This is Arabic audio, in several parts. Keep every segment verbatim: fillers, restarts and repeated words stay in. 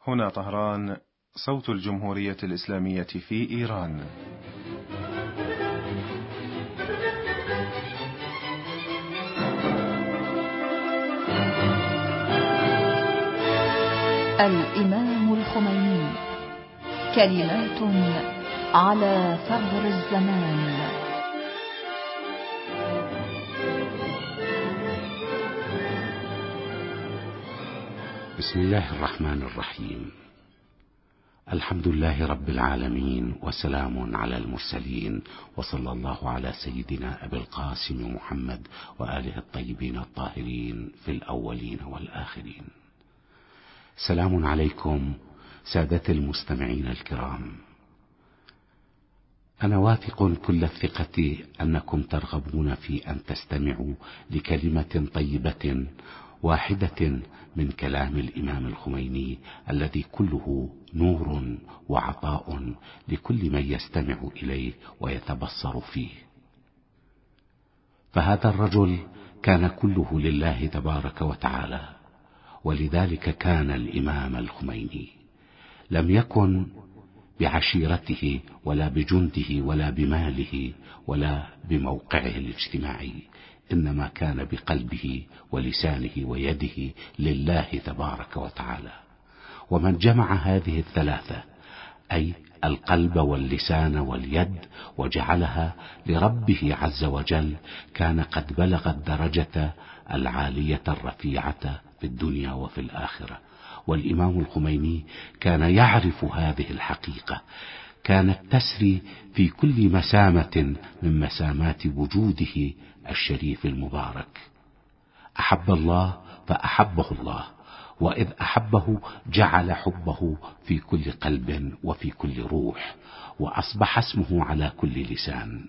هنا طهران، صوت الجمهورية الإسلامية في إيران. الإمام الخميني، كلمات على ثغر الزمان. بسم الله الرحمن الرحيم. الحمد لله رب العالمين، وسلام على المرسلين، وصلى الله على سيدنا أبي القاسم محمد وآله الطيبين الطاهرين في الأولين والآخرين. سلام عليكم سادة المستمعين الكرام. أنا واثق كل الثقة أنكم ترغبون في أن تستمعوا لكلمة طيبة واحدة من كلام الإمام الخميني الذي كله نور وعطاء لكل من يستمع إليه ويتبصر فيه. فهذا الرجل كان كله لله تبارك وتعالى، ولذلك كان الإمام الخميني لم يكن بعشيرته ولا بجنده ولا بماله ولا بموقعه الاجتماعي، إنما كان بقلبه ولسانه ويده لله تبارك وتعالى. ومن جمع هذه الثلاثة، أي القلب واللسان واليد، وجعلها لربه عز وجل، كان قد بلغ الدرجة العالية الرفيعة في الدنيا وفي الآخرة. والإمام الخميني كان يعرف هذه الحقيقة، كانت تسري في كل مسامة من مسامات وجوده الشريف المبارك. أحب الله فأحبه الله، وإذ أحبه جعل حبه في كل قلب وفي كل روح، وأصبح اسمه على كل لسان.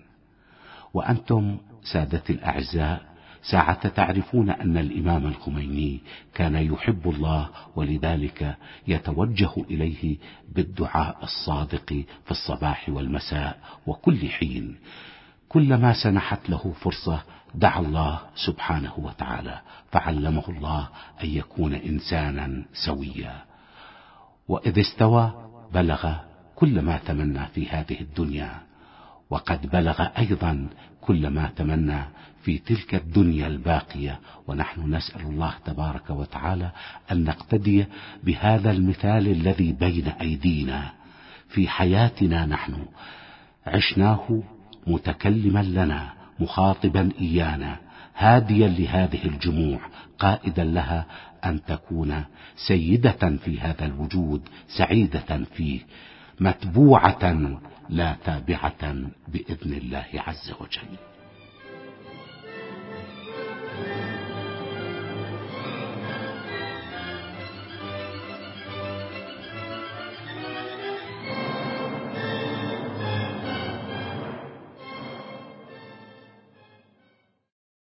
وأنتم سادتي الأعزاء ساعة تعرفون أن الإمام الخميني كان يحب الله، ولذلك يتوجه إليه بالدعاء الصادق في الصباح والمساء وكل حين. كلما سنحت له فرصة دعا الله سبحانه وتعالى، فعلمه الله أن يكون إنسانا سويا. وإذ استوى بلغ كل ما تمنى في هذه الدنيا، وقد بلغ أيضا كل ما تمنى في تلك الدنيا الباقية. ونحن نسأل الله تبارك وتعالى أن نقتدي بهذا المثال الذي بين أيدينا في حياتنا. نحن عشناه متكلما لنا، مخاطبا إيانا، هاديا لهذه الجموع، قائدا لها أن تكون سيدة في هذا الوجود، سعيدة فيه، متبوعة لا تابعة بإذن الله عز وجل.